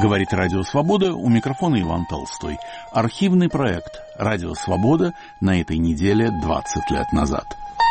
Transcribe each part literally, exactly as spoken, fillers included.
Говорит Радио Свобода, у микрофона Иван Толстой. Архивный проект Радио Свобода на этой неделе двадцать лет назад.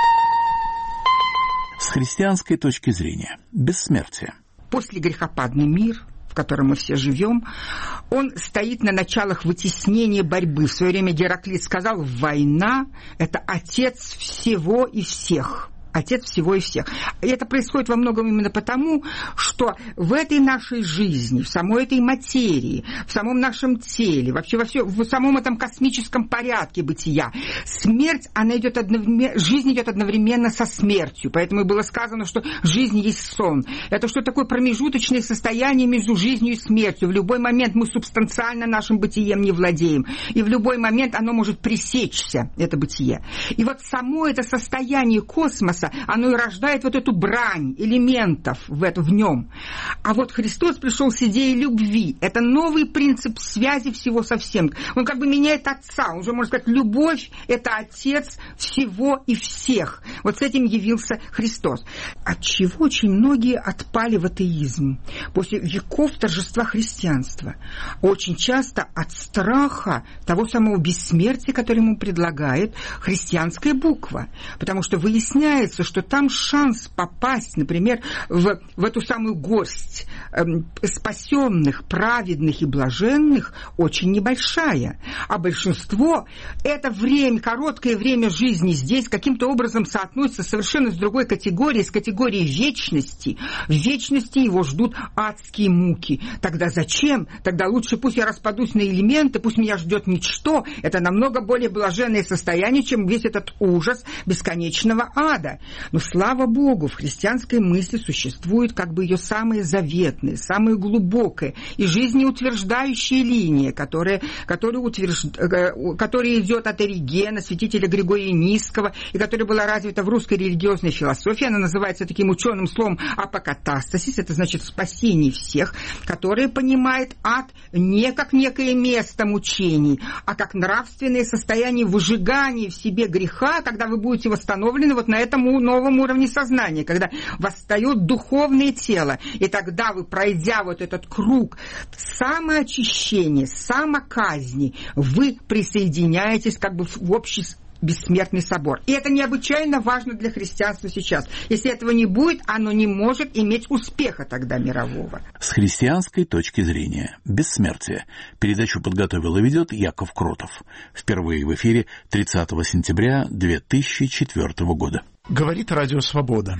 С христианской точки зрения. Бессмертие. После грехопадный мир, в котором мы все живем, он стоит на началах вытеснения борьбы. В свое время Гераклит сказал: война – это отец всего и всех. Отец всего и всех. И это происходит во многом именно потому, что в этой нашей жизни, в самой этой материи, в самом нашем теле, вообще во всем, в самом этом космическом порядке бытия, смерть, она идет одновременно, жизнь идет одновременно со смертью. Поэтому и было сказано, что жизнь есть сон. Это что такое промежуточное состояние между жизнью и смертью. В любой момент мы субстанциально нашим бытием не владеем. И в любой момент оно может пресечься, это бытие. И вот само это состояние космоса, оно и рождает вот эту брань элементов в, это, в нем. А вот Христос пришел с идеей любви. Это новый принцип связи всего со всем. Он как бы меняет Отца. Он уже, можно сказать, любовь – это Отец всего и всех. Вот с этим явился Христос. Отчего очень многие отпали в атеизм после веков торжества христианства. Очень часто от страха того самого бессмертия, которое ему предлагает христианская буква. Потому что выясняется, что там шанс попасть, например, в, в эту самую горсть э, спасенных, праведных и блаженных очень небольшая. А большинство это время, короткое время жизни здесь каким-то образом соотносится совершенно с другой категорией, с категорией вечности. В вечности его ждут адские муки. Тогда зачем? Тогда лучше пусть я распадусь на элементы, пусть меня ждет ничто. Это намного более блаженное состояние, чем весь этот ужас бесконечного ада. Но, слава Богу, в христианской мысли существует как бы ее самая заветная, самая глубокая и жизнеутверждающая линия, которая, которая, утвержд... которая идет от Оригена, святителя Григория Нисского, и которая была развита в русской религиозной философии. Она называется таким ученым словом апокатастасис, это значит спасение всех, которое понимает ад не как некое место мучений, а как нравственное состояние выжигания в себе греха, когда вы будете восстановлены вот на этом новом уровне сознания, когда восстает духовное тело, и тогда вы, пройдя вот этот круг самоочищения, самоказни, вы присоединяетесь как бы в общий бессмертный собор. И это необычайно важно для христианства сейчас. Если этого не будет, оно не может иметь успеха тогда мирового. С христианской точки зрения. Бессмертие. Передачу подготовил и ведет Яков Кротов. Впервые в эфире тридцатого сентября две тысячи четвёртого года. Говорит Радио Свобода.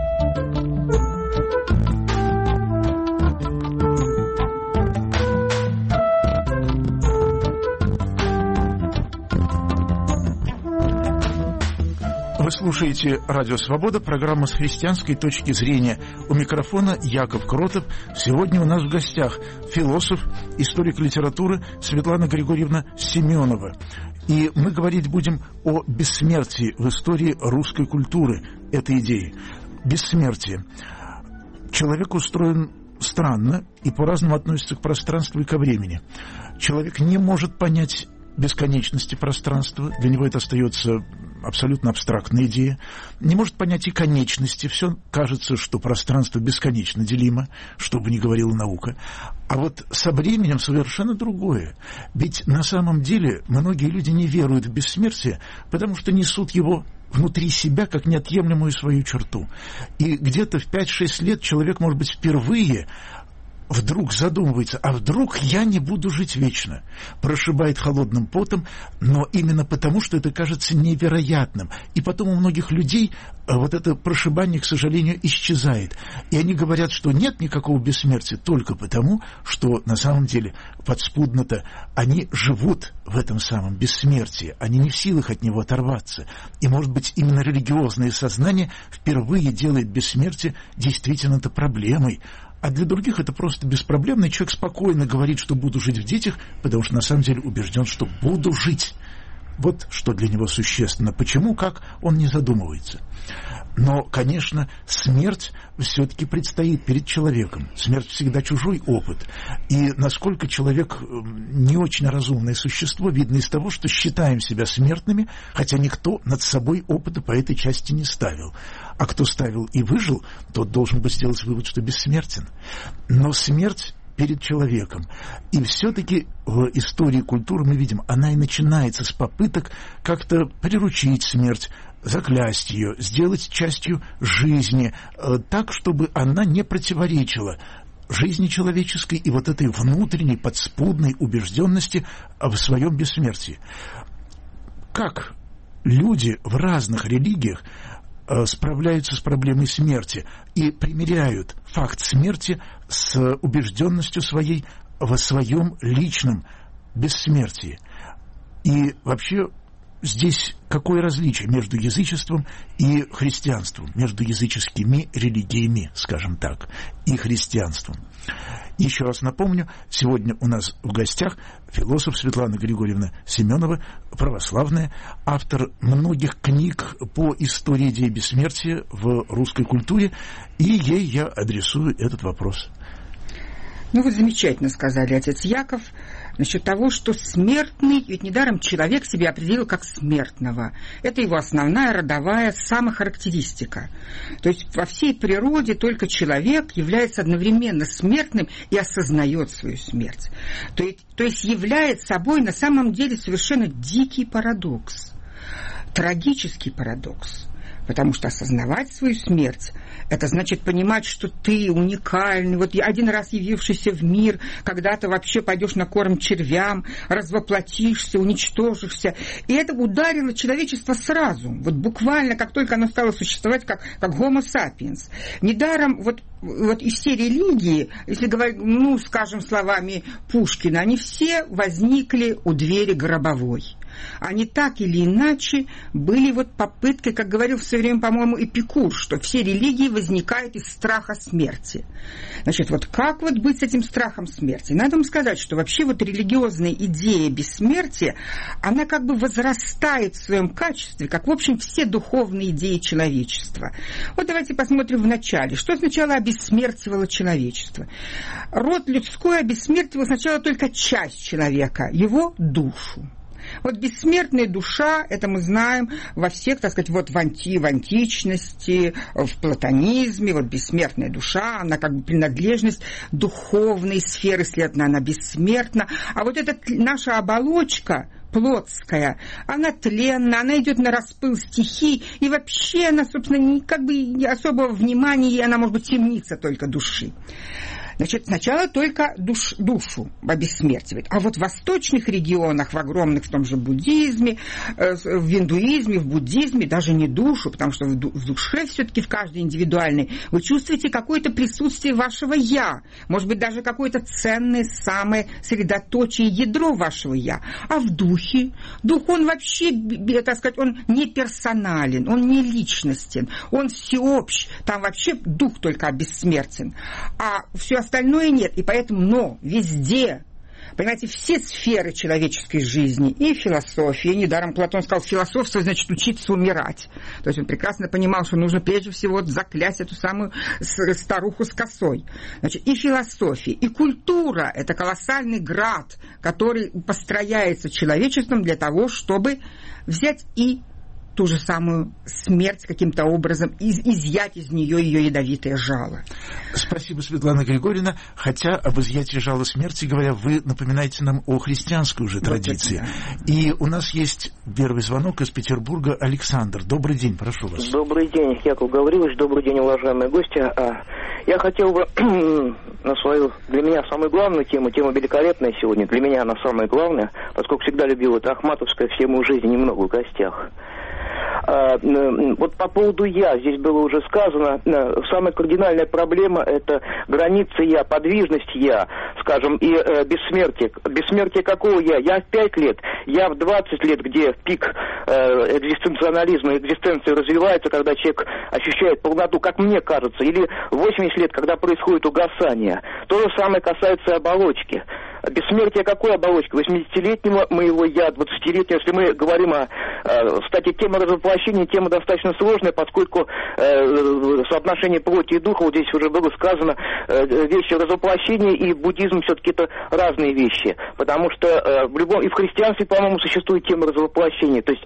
Вы слушаете Радио Свобода, программа «С христианской точки зрения». У микрофона Яков Кротов. Сегодня у нас в гостях философ, историк литературы Светлана Григорьевна Семенова. И мы говорить будем о бессмертии в истории русской культуры, этой идеи. Бессмертие. Человек устроен странно и по-разному относится к пространству и ко времени. Человек не может понять бесконечности пространства, для него это остается абсолютно абстрактная идея, не может понять и конечности, все кажется, что пространство бесконечно делимо, что бы ни говорила наука. А вот со временем совершенно другое. Ведь на самом деле многие люди не веруют в бессмертие, потому что несут его внутри себя как неотъемлемую свою черту. И где-то в пять-шесть лет человек, может быть, впервые вдруг задумывается, а вдруг я не буду жить вечно? Прошибает холодным потом, но именно потому, что это кажется невероятным. И потом у многих людей вот это прошибание, к сожалению, исчезает. И они говорят, что нет никакого бессмертия только потому, что на самом деле подспудно-то они живут в этом самом бессмертии. Они не в силах от него оторваться. И, может быть, именно религиозное сознание впервые делает бессмертие действительно-то проблемой. А для других это просто беспроблемный человек спокойно говорит, что буду жить в детях, потому что на самом деле убежден, что буду жить. Вот что для него существенно. Почему, как, он не задумывается. Но, конечно, смерть все-таки предстоит перед человеком. Смерть всегда чужой опыт. И насколько человек не очень разумное существо, видно из того, что считаем себя смертными, хотя никто над собой опыта по этой части не ставил. А кто ставил и выжил, тот должен бы сделать вывод, что бессмертен. Но смерть перед человеком. И все-таки в истории культуры мы видим, она и начинается с попыток как-то приручить смерть, заклясть ее, сделать частью жизни, так, чтобы она не противоречила жизни человеческой и вот этой внутренней подспудной убежденности в своем бессмертии. Как люди в разных религиях справляются с проблемой смерти и примиряют факт смерти с убежденностью своей в своем личном бессмертии. И вообще здесь какое различие между язычеством и христианством, между языческими религиями, скажем так, и христианством? Еще раз напомню, сегодня у нас в гостях философ Светлана Григорьевна Семенова, православная, автор многих книг по истории идеи бессмертия в русской культуре, и ей я адресую этот вопрос. Ну вот замечательно сказали отец Яков насчет того, что смертный, ведь недаром человек себя определил как смертного. Это его основная родовая самохарактеристика. То есть во всей природе только человек является одновременно смертным и осознает свою смерть. То есть, то есть является собой на самом деле совершенно дикий парадокс, трагический парадокс. Потому что осознавать свою смерть – это значит понимать, что ты уникальный, вот один раз явившийся в мир, когда-то вообще пойдешь на корм червям, развоплотишься, уничтожишься. И это ударило человечество сразу, вот буквально, как только оно стало существовать, как, как Homo sapiens. Недаром вот, вот и все религии, если говорить, ну, скажем словами Пушкина, они все возникли у двери гробовой. Они так или иначе были вот попыткой, как говорил в свое время, по-моему, Эпикур, что все религии возникают из страха смерти. Значит, вот как вот быть с этим страхом смерти? Надо вам сказать, что вообще вот религиозная идея бессмертия, она как бы возрастает в своем качестве, как, в общем, все духовные идеи человечества. Вот давайте посмотрим в начале, что сначала обессмертивало человечество. Род людской обессмертивал сначала только часть человека, его душу. Вот бессмертная душа, это мы знаем во всех, так сказать, вот в, анти, в античности, в платонизме, вот бессмертная душа, она как бы принадлежность духовной сферы, следовательно, она бессмертна. А вот эта наша оболочка плотская, она тленна, она идет на распыл стихий, и вообще она, собственно, не, как бы особого внимания, она может быть темница только души. Значит, сначала только душ, душу обессмертивает. А вот в восточных регионах, в огромных, в том же буддизме, э, в индуизме, в буддизме, даже не душу, потому что в, ду, в душе все-таки в каждой индивидуальной вы чувствуете какое-то присутствие вашего «я». Может быть, даже какое-то ценное, самое средоточие, ядро вашего «я». А в духе? Дух, он вообще, так сказать, он не персонален, он не личностен, он всеобщ. Там вообще дух только обессмертен. А все остальное нет, и поэтому, но везде, понимаете, все сферы человеческой жизни, и философия, недаром Платон сказал, философство значит учиться умирать. То есть он прекрасно понимал, что нужно прежде всего заклясть эту самую старуху с косой. Значит, и философия, и культура – это колоссальный град, который построяется человечеством для того, чтобы взять и ту же самую смерть каким-то образом, из, изъять из нее ее ядовитое жало. Спасибо, Светлана Григорьевна. Хотя об изъятии жала смерти, говоря, вы напоминаете нам о христианской уже традиции. Вот это, да. И у нас есть первый звонок из Петербурга. Александр, добрый день, прошу вас. Добрый день, Яков Гаврилович, добрый день, уважаемые гости. Я хотел бы на свою, для меня самую главную тему, тема великолепная сегодня, для меня она самая главная, поскольку всегда любил это Ахматовское, все мы в жизни немного в гостях. Вот по поводу «я», здесь было уже сказано, самая кардинальная проблема – это граница «я», подвижность «я», скажем, и бессмертие. Бессмертие какого «я»? Я в пять лет, я в двадцать лет, где пик экзистенциализма, экзистенции развивается, когда человек ощущает полноту, как мне кажется, или восемьдесят лет, когда происходит угасание. То же самое касается оболочки. бессмертие какой оболочки? восьмидесятилетнего моего я, двадцатилетнего. Если мы говорим о... Кстати, тема развоплощения, тема достаточно сложная, поскольку соотношение плоти и духа, вот здесь уже было сказано, вещи развоплощения и буддизм все-таки это разные вещи. Потому что в любом... И в христианстве, по-моему, существует тема развоплощения. То есть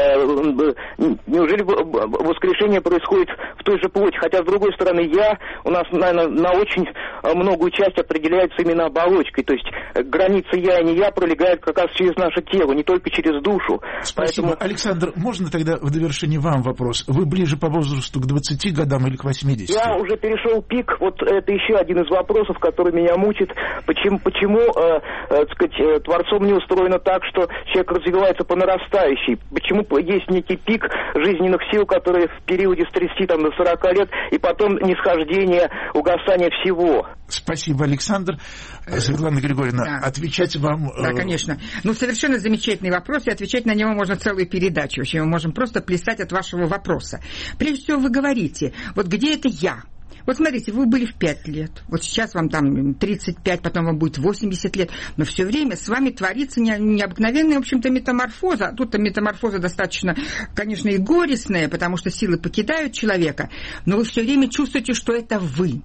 неужели воскрешение происходит в той же плоти? Хотя, с другой стороны, я у нас, наверное, на очень многую часть определяется именно оболочкой. То есть граница я и не я пролегает как раз через наше тело, не только через душу. Спасибо. Поэтому... Александр, можно тогда в довершении вам вопрос? Вы ближе по возрасту к двадцати годам или к восьмидесяти? Я уже перешел пик. Вот это еще один из вопросов, который меня мучит. Почему, почему э, э, сказать, Творцом не устроено так, что человек развивается по нарастающей? Почему есть некий пик жизненных сил, которые в периоде с тридцати там, до сорока лет, и потом нисхождение, угасание всего? Спасибо, Александр. Светлана Григорьевна, да. Отвечать вам... Да, конечно. Ну, совершенно замечательный вопрос, и отвечать на него можно целую передачу. Вообще, мы можем просто плясать от вашего вопроса. Прежде всего, вы говорите, вот где это я? Вот смотрите, вы были в пять лет, вот сейчас вам там тридцать пять, потом вам будет восемьдесят лет, но все время с вами творится не, необыкновенная, в общем-то, метаморфоза. Тут-то метаморфоза достаточно, конечно, и горестная, потому что силы покидают человека, но вы все время чувствуете, что это вы.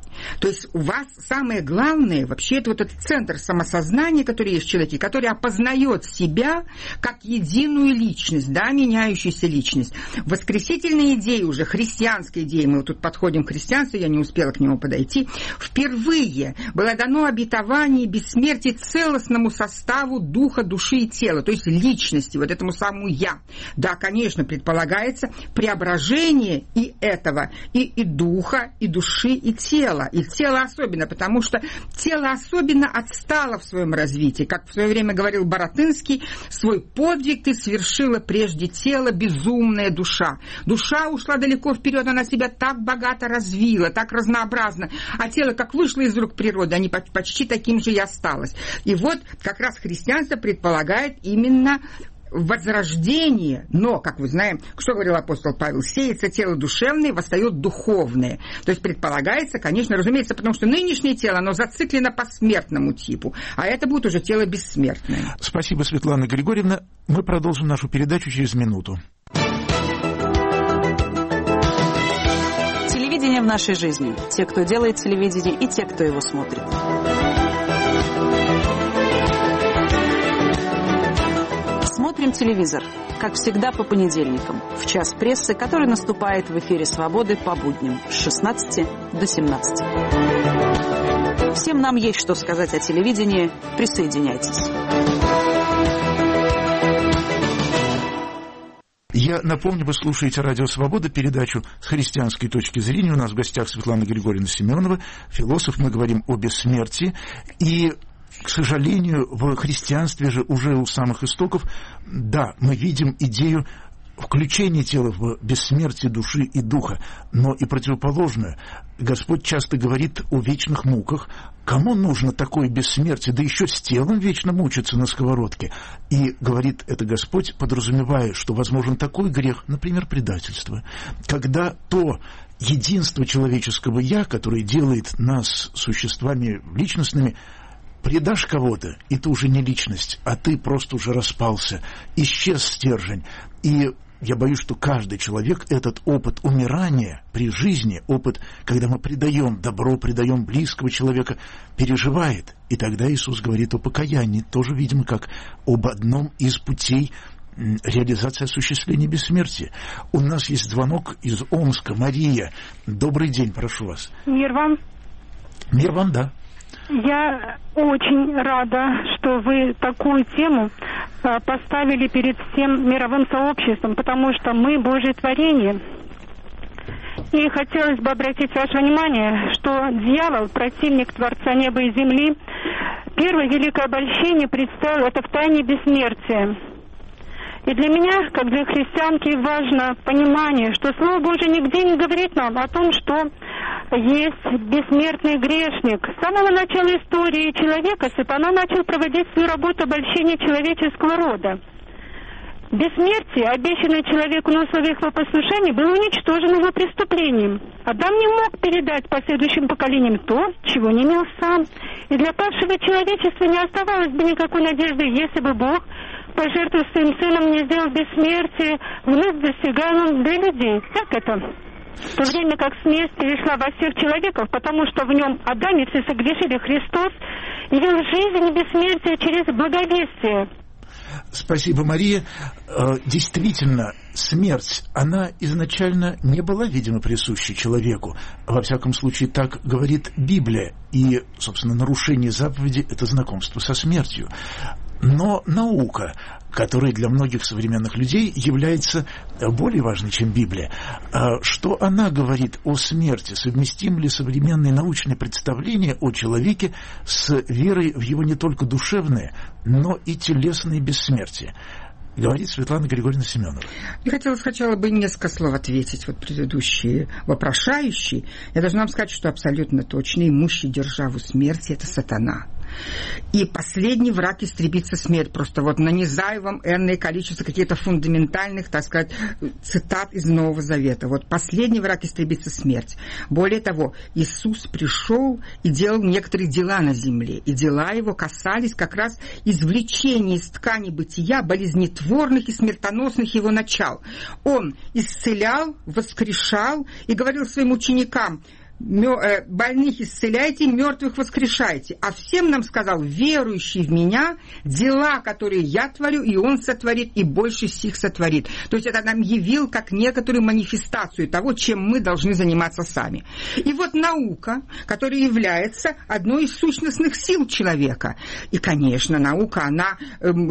То есть у вас самое главное вообще это вот этот центр самосознания, который есть в человеке, который опознает себя как единую личность, да, меняющуюся личность. Воскресительные идеи уже, христианские идеи, мы вот тут подходим к христианству, я не успела к нему подойти, впервые было дано обетование бессмертия целостному составу духа, души и тела, то есть личности, вот этому самому я. Да, конечно, предполагается преображение и этого, и, и духа, и души, и тела. И тело особенно, потому что тело особенно отстало в своем развитии. Как в свое время говорил Баратынский, свой подвиг ты совершила прежде тела, безумная душа. Душа ушла далеко вперед, она себя так богато развила, так разнообразно. А тело, как вышло из рук природы, они почти таким же и осталось. И вот как раз христианство предполагает именно возрождение, но, как мы знаем, что говорил апостол Павел, сеется тело душевное, восстает духовное. То есть предполагается, конечно, разумеется, потому что нынешнее тело, оно зациклено по смертному типу, а это будет уже тело бессмертное. Спасибо, Светлана Григорьевна. Мы продолжим нашу передачу через минуту. Телевидение в нашей жизни. Те, кто делает телевидение, и те, кто его смотрит. Смотрим телевизор, как всегда, по понедельникам, в час прессы, который наступает в эфире «Свободы» по будням с шестнадцати до семнадцати. Всем нам есть что сказать о телевидении. Присоединяйтесь. Я напомню, вы слушаете «Радио Свобода», передачу с христианской точки зрения. У нас в гостях Светлана Григорьевна Семенова, философ. Мы говорим о бессмертии. И, к сожалению, в христианстве же уже у самых истоков, да, мы видим идею включения тела в бессмертие души и духа, но и противоположное. Господь часто говорит о вечных муках. Кому нужно такое бессмертие, да еще с телом вечно мучиться на сковородке? И говорит это Господь, подразумевая, что возможен такой грех, например, предательство, когда то единство человеческого «я», которое делает нас существами личностными, предашь кого-то, и ты уже не личность, а ты просто уже распался, исчез стержень. И я боюсь, что каждый человек этот опыт умирания при жизни, опыт, когда мы предаем добро, предаем близкого человека, переживает. И тогда Иисус говорит о покаянии, тоже, видимо, как об одном из путей реализации осуществления бессмертия. У нас есть звонок из Омска. Мария, добрый день, прошу вас. Мир вам. Мир вам, да. Я очень рада, что вы такую тему поставили перед всем мировым сообществом, потому что мы Божье творение. И хотелось бы обратить ваше внимание, что дьявол, противник Творца неба и земли, первое великое обольщение представил это в тайне бессмертия. И для меня, как для христианки, важно понимание, что Слово Божие нигде не говорит нам о том, что есть бессмертный грешник. С самого начала истории человека сатана начал проводить свою работу обольщения человеческого рода. Бессмертие, обещанное человеку на условиях его послушания, было уничтожено его преступлением. Адам не мог передать последующим поколениям то, чего не имел сам. И для падшего человечества не оставалось бы никакой надежды, если бы Бог, пожертвовав своим сыном, не сделал бессмертие, вновь достигаемым для людей. Как это? В то время как смерть перешла во всех человеков, потому что в нем адамицы согрешили, Христос явил жизнь и бессмертие через благовестие. Спасибо, Мария. Действительно, смерть, она изначально не была, видимо, присуща человеку. Во всяком случае, так говорит Библия. И, собственно, нарушение заповеди – это знакомство со смертью. Но наука, которая для многих современных людей является более важной, чем Библия, что она говорит о смерти? Совместим ли современные научные представления о человеке с верой в его не только душевное, но и телесное бессмертие? Говорит Светлана Григорьевна Семенова. Я хотела сначала бы несколько слов ответить. Вот предыдущие вопрошающие. Я должна вам сказать, что абсолютно точно имущий державу смерти – это сатана. И последний враг истребится смерть. Просто вот нанизаю вам энное количество каких-то фундаментальных, так сказать, цитат из Нового Завета. Вот последний враг истребится смерть. Более того, Иисус пришел и делал некоторые дела на земле. И дела его касались как раз извлечения из ткани бытия болезнетворных и смертоносных его начал. Он исцелял, воскрешал и говорил своим ученикам: больных исцеляйте, мертвых воскрешайте. А всем нам сказал: верующий в меня, дела, которые я творю, и он сотворит, и больше сих сотворит. То есть это нам явил как некоторую манифестацию того, чем мы должны заниматься сами. И вот наука, которая является одной из сущностных сил человека. И, конечно, наука, она,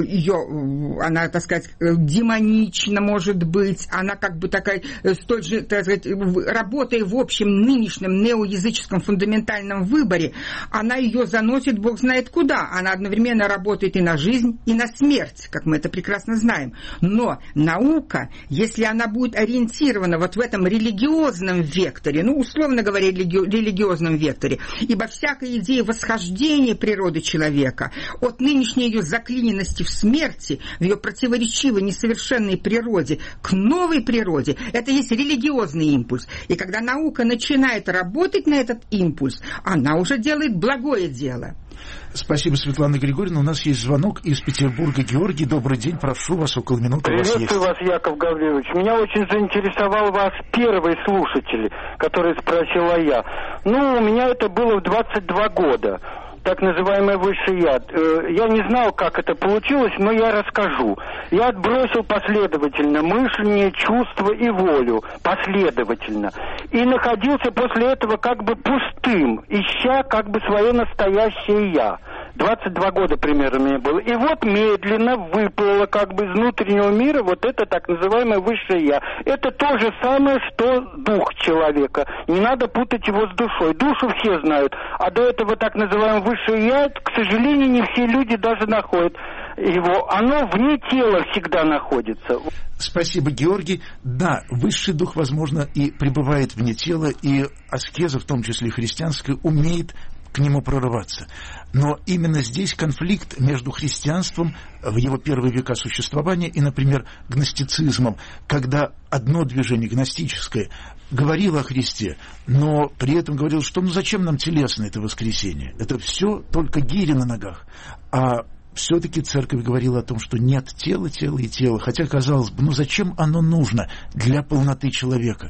ее, она, так сказать, демонична, может быть, она как бы такая, столь же, так сказать, работая в общем нынешнем неоязыческом фундаментальном выборе, она ее заносит бог знает куда. Она одновременно работает и на жизнь, и на смерть, как мы это прекрасно знаем. Но наука, если она будет ориентирована вот в этом религиозном векторе, ну, условно говоря, религи- религиозном векторе, ибо всякая идея восхождения природы человека от нынешней ее заклиненности в смерти, в ее противоречивой, несовершенной природе к новой природе, это есть религиозный импульс. И когда наука начинает работать работать на этот импульс, она уже делает благое дело. Спасибо, Светлана Григорьевна. У нас есть звонок из Петербурга. Георгий, добрый день. Прошу вас, около минуты. Приветствую вас, Яков Гаврилович. Меня очень заинтересовал вас первый слушатель, который спросила я. Ну, у меня это было в двадцать два года. Так называемый высший я. Я не знал, как это получилось, но я расскажу. Я отбросил последовательно мышление, чувство и волю. Последовательно. И находился после этого как бы пустым, ища как бы свое настоящее я. двадцать два года примерно мне было. И вот медленно выплыло как бы из внутреннего мира вот это так называемое высшее я. Это то же самое, что дух человека. Не надо путать его с душой. Душу все знают. А до этого так называемое высшее я, к сожалению, не все люди даже находят его. Оно вне тела всегда находится. Спасибо, Георгий. Да, высший дух, возможно, и пребывает вне тела, и аскеза, в том числе христианская, умеет к нему прорываться. Но именно здесь конфликт между христианством в его первые века существования и, например, гностицизмом, когда одно движение гностическое говорило о Христе, но при этом говорило, что ну зачем нам телесное это воскресенье? Это все только гири на ногах. А все-таки церковь говорила о том, что нет тела, тела и тела. Хотя, казалось бы, ну зачем оно нужно для полноты человека?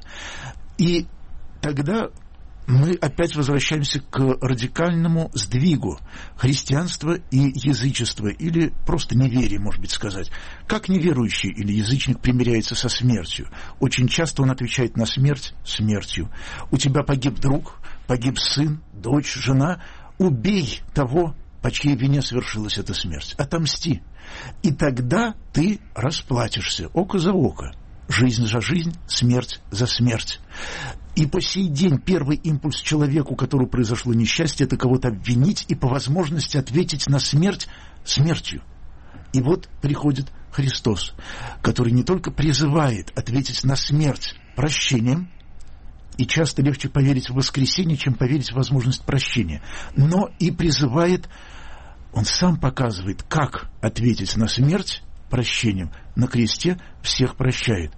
И тогда мы опять возвращаемся к радикальному сдвигу христианства и язычества, или просто неверие, может быть, сказать. Как неверующий или язычник примиряется со смертью? Очень часто он отвечает на смерть смертью. У тебя погиб друг, погиб сын, дочь, жена. Убей того, по чьей вине совершилась эта смерть. Отомсти. И тогда ты расплатишься око за око. Жизнь за жизнь, смерть за смерть. И по сей день первый импульс человеку, у которого произошло несчастье, это кого-то обвинить и по возможности ответить на смерть смертью. И вот приходит Христос, который не только призывает ответить на смерть прощением, и часто легче поверить в воскресение, чем поверить в возможность прощения, но и призывает, он сам показывает, как ответить на смерть прощением. На кресте всех прощает.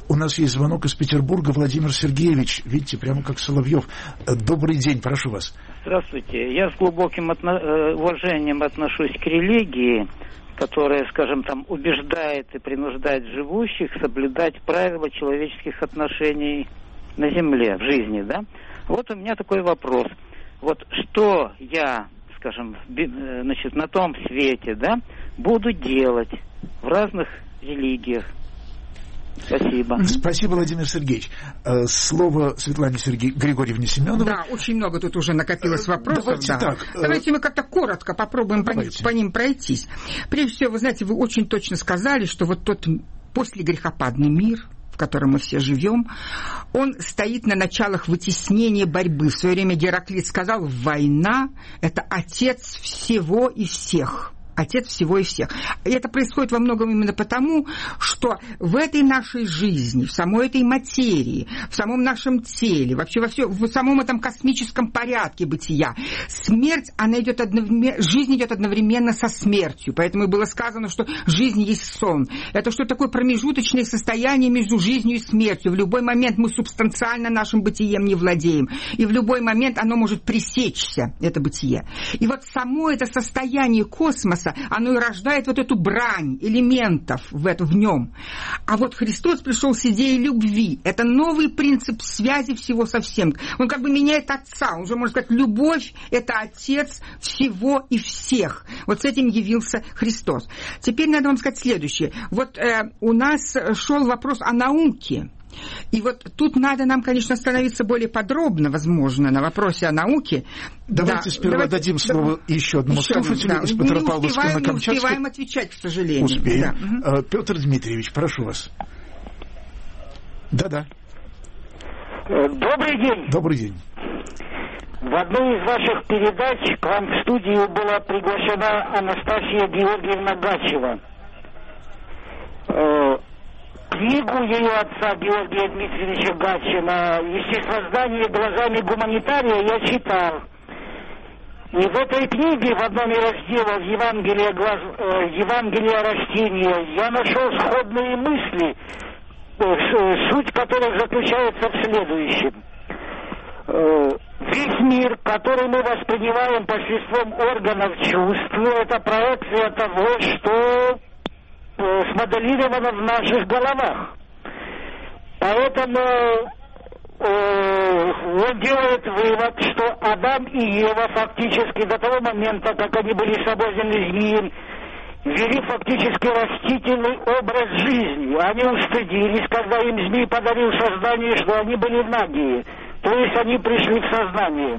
У нас есть звонок из Петербурга. Владимир Сергеевич, видите, прямо как Соловьев. Добрый день, прошу вас. Здравствуйте. Я с глубоким отно- уважением отношусь к религии, которая, скажем, там убеждает и принуждает живущих соблюдать правила человеческих отношений на земле, в жизни, да? Вот у меня такой вопрос. Вот что я, скажем, значит, на том свете, да, буду делать в разных религиях? Спасибо. Спасибо, Владимир Сергеевич. Слово Светлане Сергей... Григорьевне Семеновой. Да, очень много тут уже накопилось вопросов. Давайте да. так. Давайте мы как-то коротко попробуем по ним, по ним пройтись. Прежде всего, вы знаете, вы очень точно сказали, что вот тот послегрехопадный мир, в котором мы все живем, он стоит на началах вытеснения борьбы. В свое время Гераклит сказал: война – это отец всего и всех. Отец всего и всех. И это происходит во многом именно потому, что в этой нашей жизни, в самой этой материи, в самом нашем теле, вообще во всем, в самом этом космическом порядке бытия, смерть, она идет одновременно, жизнь идет одновременно со смертью. Поэтому и было сказано, что жизнь есть сон. Это что такое промежуточное состояние между жизнью и смертью. В любой момент мы субстанциально нашим бытием не владеем. И в любой момент оно может пресечься, это бытие. И вот само это состояние космоса, оно и рождает вот эту брань элементов в, это, в нем. А вот Христос пришел с идеей любви. Это новый принцип связи всего со всем. Он как бы меняет Отца. Он уже, можно сказать, любовь – это Отец всего и всех. Вот с этим явился Христос. Теперь надо вам сказать следующее. Вот э, у нас шел вопрос о науке. И вот тут надо нам, конечно, остановиться более подробно, возможно, на вопросе о науке. Давайте да, сперва давайте, дадим слово да, еще одному еще слушателю да. из Петропавловска на Камчатке. Не успеваем отвечать, к сожалению. Успеем. Да. Петр Дмитриевич, прошу вас. Да-да. Добрый день. Добрый день. В одной из ваших передач к вам в студию была приглашена Анастасия Георгиевна Гачева. Книгу ее отца Георгия Дмитриевича Гатчина «Естествознание глазами гуманитария» я читал. И в этой книге, в одном из разделов Евангелия, глаз, э, Евангелия растения, я нашел сходные мысли, э, суть которых заключается в следующем. Э, весь мир, который мы воспринимаем посредством органов чувств, это проекция того, что смоделировано в наших головах. Поэтому э, он делает вывод, что Адам и Ева фактически до того момента, как они были соблазнены змеем, вели фактически растительный образ жизни. Они устыдились, когда им змей подарил сознание, что они были нагие. То есть они пришли в сознание.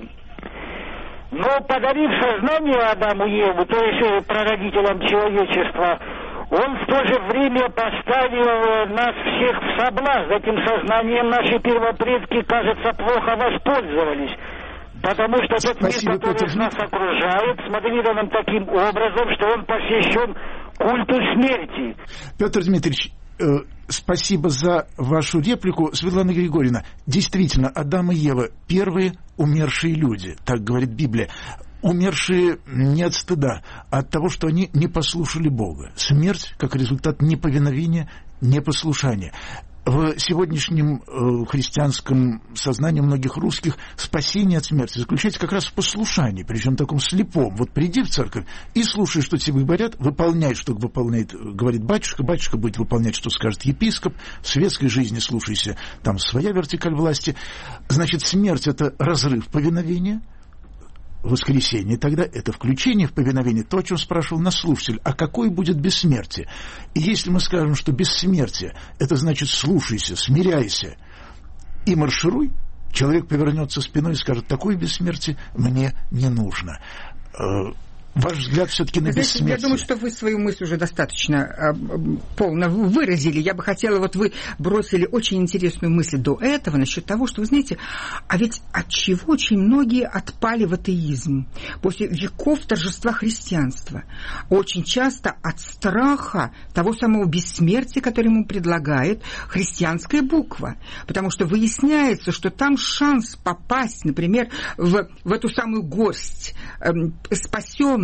Но подарив сознание Адаму и Еву, то есть прародителям человечества, он в то же время поставил нас всех в соблазн. Этим сознанием наши первопредки, кажется, плохо воспользовались. Потому что тот мир, Спасибо, который Петр. нас окружает, смоделирован таким образом, что он посвящен культу смерти. Петр Дмитриевич, э, спасибо за вашу реплику. Светлана Григорьевна, действительно, Адам и Ева – первые умершие люди, так говорит Библия. Умершие не от стыда, а от того, что они не послушали Бога. Смерть как результат неповиновения, непослушания. В сегодняшнем э, христианском сознании многих русских спасение от смерти заключается как раз в послушании, причем таком слепом. Вот приди в церковь и слушай, что тебе говорят, выполняй, что выполняет, говорит батюшка, батюшка будет выполнять, что скажет епископ, в светской жизни слушайся, там своя вертикаль власти. Значит, смерть – это разрыв повиновения. Воскресенье тогда это включение в повиновение, то, о чем спрашивал наш слушатель, а какое будет бессмертие? И если мы скажем, что бессмертие это значит слушайся, смиряйся и маршируй, человек повернется спиной и скажет: такое бессмертие мне не нужно. Ваш взгляд все-таки на Знаете, бессмертие. я думаю, что вы свою мысль уже достаточно э, полно выразили. Я бы хотела, вот вы бросили очень интересную мысль до этого насчет того, что, вы знаете, а ведь от чего очень многие отпали в атеизм после веков торжества христианства? Очень часто от страха того самого бессмертия, которое ему предлагает христианская буква. Потому что выясняется, что там шанс попасть, например, в, в эту самую горсть э, спасенных,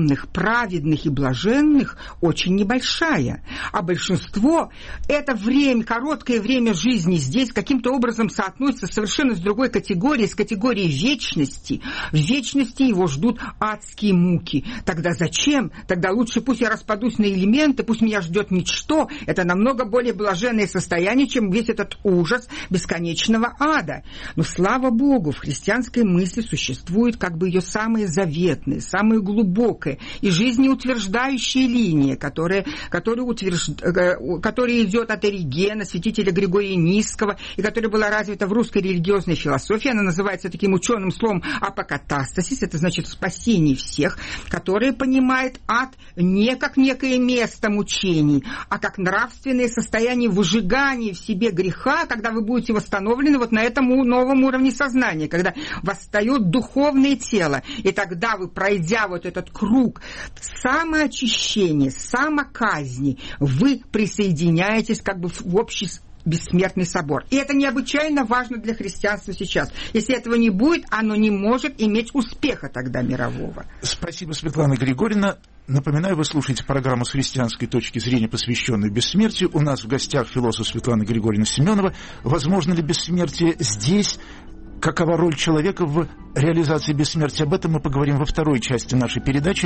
умных, праведных и блаженных очень небольшая. А большинство – это время, короткое время жизни здесь каким-то образом соотносится совершенно с другой категорией, с категорией вечности. В вечности его ждут адские муки. Тогда зачем? Тогда лучше пусть я распадусь на элементы, пусть меня ждет ничто. Это намного более блаженное состояние, чем весь этот ужас бесконечного ада. Но, слава Богу, в христианской мысли существует как бы ее самые заветные, самые глубокие и жизнеутверждающие линии, которые, которые, утвержд... которые идет от Оригена, святителя Григория Нисского, и которая была развита в русской религиозной философии. Она называется таким ученым словом апокатастасис, это значит спасение всех, которые понимают ад не как некое место мучений, а как нравственное состояние выжигания в себе греха, когда вы будете восстановлены вот на этом новом уровне сознания, когда восстает духовное тело, и тогда вы, пройдя вот этот круг самоочищения, самоказни, вы присоединяетесь как бы в общий бессмертный собор. И это необычайно важно для христианства сейчас. Если этого не будет, оно не может иметь успеха тогда мирового. Спасибо, Светлана Григорьевна. Напоминаю, вы слушаете программу «С христианской точки зрения», посвященную бессмертию. У нас в гостях философ Светлана Григорьевна Семенова. Возможно ли бессмертие здесь? Какова роль человека в реализации бессмертия? Об этом мы поговорим во второй части нашей передачи.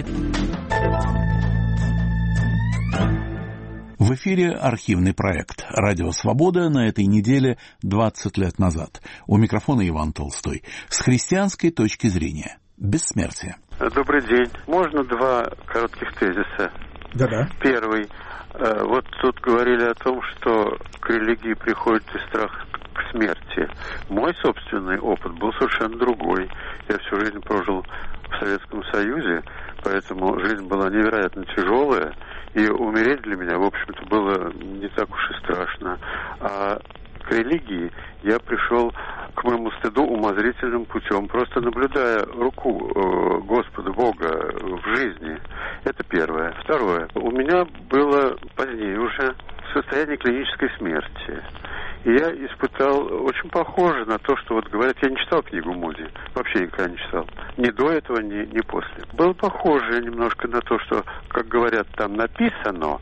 В эфире архивный проект «Радио Свобода» на этой неделе двадцать лет назад. У микрофона Иван Толстой. С христианской точки зрения. Бессмертие. Добрый день. Можно два коротких тезиса? Да-да. Первый. Вот тут говорили о том, что к религии приходит из страха к смерти. Мой собственный опыт был совершенно другой. Я всю жизнь прожил в Советском Союзе, поэтому жизнь была невероятно тяжелая, и умереть для меня, в общем-то, было не так уж и страшно. А к религии я пришел, к моему стыду, умозрительным путем, просто наблюдая руку э, Господа Бога в жизни. Это первое. Второе. У меня было позднее уже состояние клинической смерти. И я испытал очень похоже на то, что вот говорят, я не читал книгу Муди, вообще никогда не читал. Ни до этого, ни, ни после. Было похоже немножко на то, что, как говорят, там написано.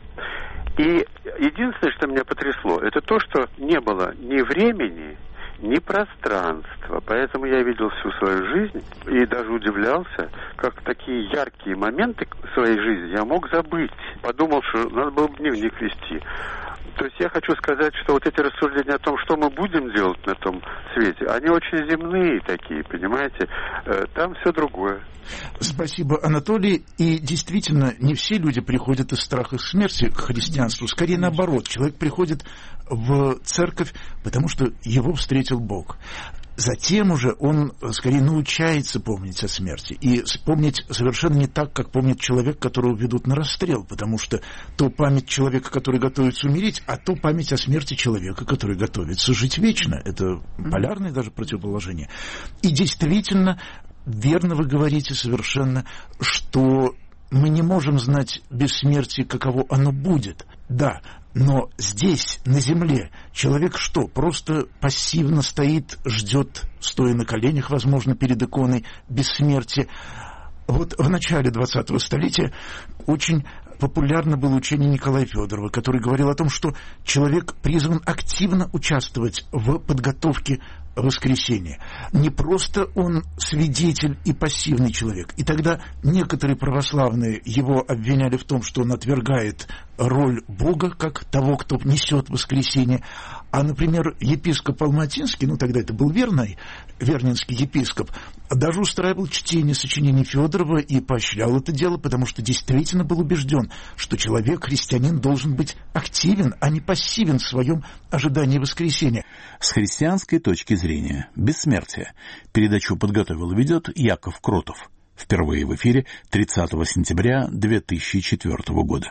И единственное, что меня потрясло, это то, что не было ни времени, ни пространства. Поэтому я видел всю свою жизнь и даже удивлялся, как такие яркие моменты своей жизни я мог забыть. Подумал, что надо было бы дневник вести. То есть я хочу сказать, что вот эти рассуждения о том, что мы будем делать на том свете, они очень земные такие, понимаете? Там все другое. Спасибо, Анатолий. И действительно, не все люди приходят из страха смерти к христианству. Скорее наоборот, человек приходит в церковь, потому что его встретил Бог. Затем уже он скорее научается помнить о смерти. И помнить совершенно не так, как помнит человек, которого ведут на расстрел. Потому что то память человека, который готовится умереть, а то память о смерти человека, который готовится жить вечно. Это полярное даже противоположение. И действительно, верно вы говорите совершенно, что мы не можем знать бессмертие, каково оно будет. Да, но здесь, на земле, человек что, просто пассивно стоит, ждет, стоя на коленях, возможно, перед иконой бессмертия. Вот в начале двадцатого столетия очень популярно было учение Николая Федорова, который говорил о том, что человек призван активно участвовать в подготовке воскресения. Не просто он свидетель и пассивный человек. И тогда некоторые православные его обвиняли в том, что он отвергает роль Бога, как того, кто несет воскресение. А, например, епископ Алматинский, ну тогда это был Верный, вернинский епископ, даже устраивал чтение сочинений Федорова и поощрял это дело, потому что действительно был убежден, что человек, христианин, должен быть активен, а не пассивен в своем ожидании воскресения. С христианской точки зрения. Бессмертие. Передачу подготовил и ведет Яков Кротов. Впервые в эфире тридцатого сентября две тысячи четвёртого года.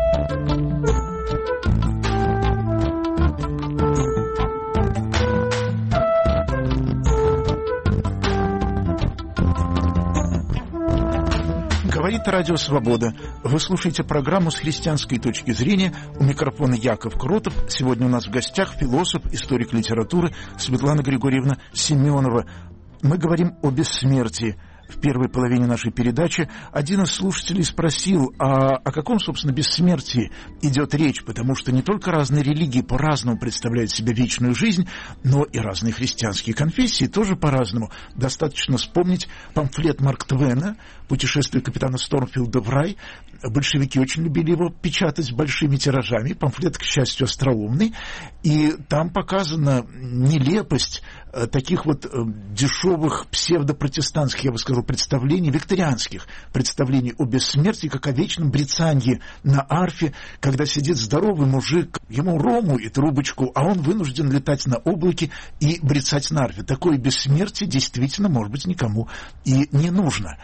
Говорит Радио Свобода. Вы слушаете программу «С христианской точки зрения». У микрофона Яков Кротов. Сегодня у нас в гостях философ, историк литературы Светлана Григорьевна Семенова. Мы говорим о бессмертии. в первой половине нашей передачи, один из слушателей спросил, а о каком, собственно, бессмертии идет речь, потому что не только разные религии по-разному представляют себе вечную жизнь, но и разные христианские конфессии тоже по-разному. Достаточно вспомнить памфлет Марка Твена «Путешествие капитана Стормфилда в рай». Большевики очень любили его печатать большими тиражами. Памфлет, к счастью, остроумный. И там показана нелепость таких вот дешевых псевдопротестантских, я бы сказал, представлений, викторианских представлений о бессмертии, как о вечном брецанье на арфе, когда сидит здоровый мужик, ему рому и трубочку, а он вынужден летать на облаке и брецать на арфе. Такое бессмертие действительно, может быть, никому и не нужно.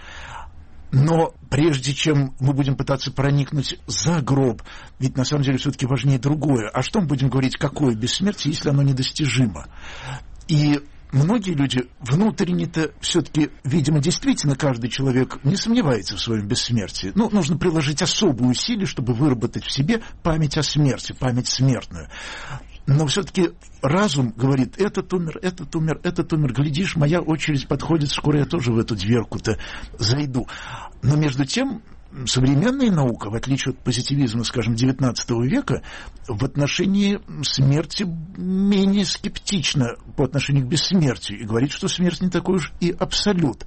Но прежде чем мы будем пытаться проникнуть за гроб, ведь на самом деле все-таки важнее другое. А что мы будем говорить, какое бессмертие, если оно недостижимо? И многие люди внутренне-то все-таки, видимо, действительно каждый человек не сомневается в своем бессмертии. Ну, нужно приложить особые усилия, чтобы выработать в себе память о смерти, память смертную. Но все-таки разум говорит, этот умер, этот умер, этот умер. Глядишь, моя очередь подходит, скоро я тоже в эту дверку-то зайду. Но между тем, современная наука, в отличие от позитивизма, скажем, девятнадцатого века, в отношении смерти менее скептична по отношению к бессмертию и говорит, что смерть не такой уж и абсолют.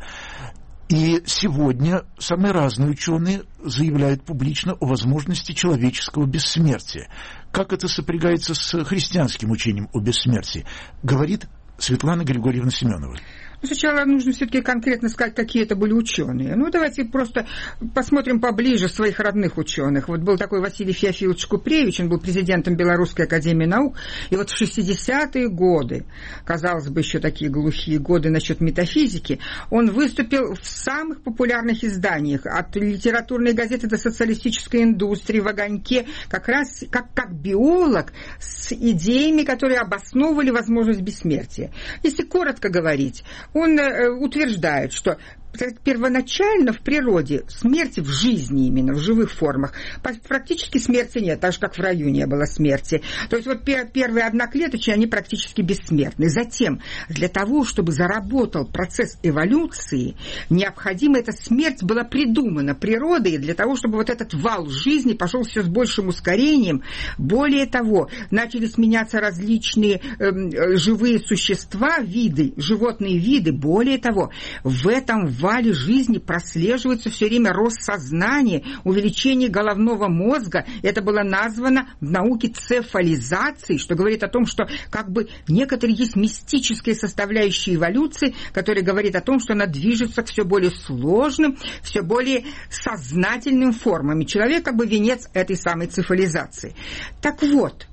И сегодня самые разные ученые заявляют публично о возможности человеческого бессмертия. Как это сопрягается с христианским учением о бессмертии, говорит Светлана Григорьевна Семенова. Сначала нужно все-таки конкретно сказать, какие это были ученые. Ну, давайте просто посмотрим поближе своих родных ученых. Вот был такой Василий Феофилович Купревич, он был президентом Белорусской академии наук. И вот в шестидесятые годы, казалось бы, еще такие глухие годы насчет метафизики, он выступил в самых популярных изданиях, от литературной газеты до социалистической индустрии, в «Огоньке», как раз как, как биолог с идеями, которые обосновывали возможность бессмертия. Если коротко говорить, он э, утверждает, что первоначально в природе смерти в жизни, именно в живых формах, практически смерти нет, так же, как в раю не было смерти. То есть вот первые одноклеточные, они практически бессмертны. Затем, для того, чтобы заработал процесс эволюции, необходимо, эта смерть была придумана природой для того, чтобы вот этот вал жизни пошел все с большим ускорением. Более того, начали сменяться различные э, живые существа, виды, животные виды. Более того, в этом в вале жизни прослеживается все время рост сознания, увеличение головного мозга. Это было названо в науке цефализацией, что говорит о том, что как бы некоторые есть мистические составляющие эволюции, которые говорят о том, что она движется к все более сложным, все более сознательным формам. И человек как бы венец этой самой цефализации. Так вот,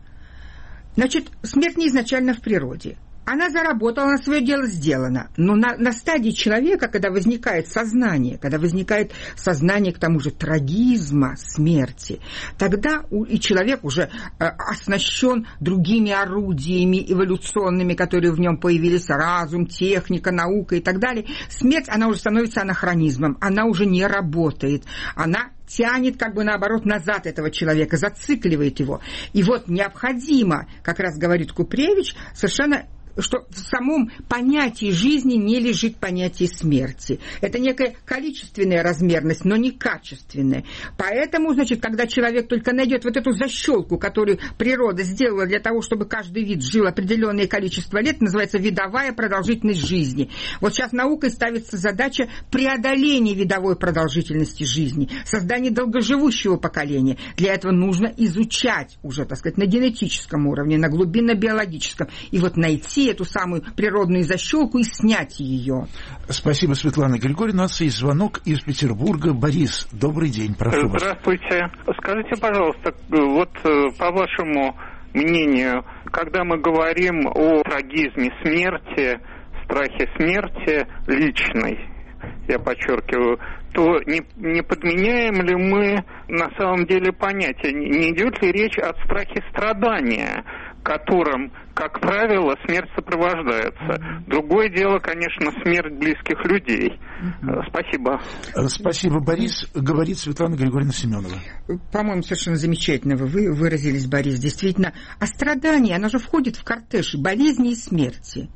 значит, смерть не изначально в природе. Она заработала, на свое дело сделано. Но на, на стадии человека, когда возникает сознание, когда возникает сознание, к тому же, трагизма смерти, тогда у, и человек уже э, оснащен другими орудиями эволюционными, которые в нем появились, разум, техника, наука и так далее. Смерть, она уже становится анахронизмом, она уже не работает, она тянет, как бы наоборот, назад этого человека, зацикливает его. И вот необходимо, как раз говорит Купревич, совершенно, что в самом понятии жизни не лежит понятие смерти. Это некая количественная размерность, но не качественная. Поэтому, значит, когда человек только найдет вот эту защелку, которую природа сделала для того, чтобы каждый вид жил определенное количество лет, называется видовая продолжительность жизни. Вот сейчас наукой ставится задача преодоления видовой продолжительности жизни, создания долгоживущего поколения. Для этого нужно изучать уже, так сказать, на генетическом уровне, на глубинно-биологическом. И вот найти эту самую природную защелку и снять ее. Спасибо, Светлана Григорьевна. У нас есть звонок из Петербурга. Борис, добрый день, прошу вас. Здравствуйте. Скажите, пожалуйста, вот по вашему мнению, когда мы говорим о трагизме смерти, страхе смерти личной, я подчеркиваю, то не, не подменяем ли мы на самом деле понятие, не идет ли речь о страхе страдания, которым, как правило, смерть сопровождается. Mm-hmm. Другое дело, конечно, смерть близких людей. Mm-hmm. Спасибо. Спасибо, Борис. Говорит Светлана Григорьевна Семенова. По-моему, совершенно замечательно вы выразились, Борис. Действительно, а страдание, оно же входит в кортеж болезни и смерти.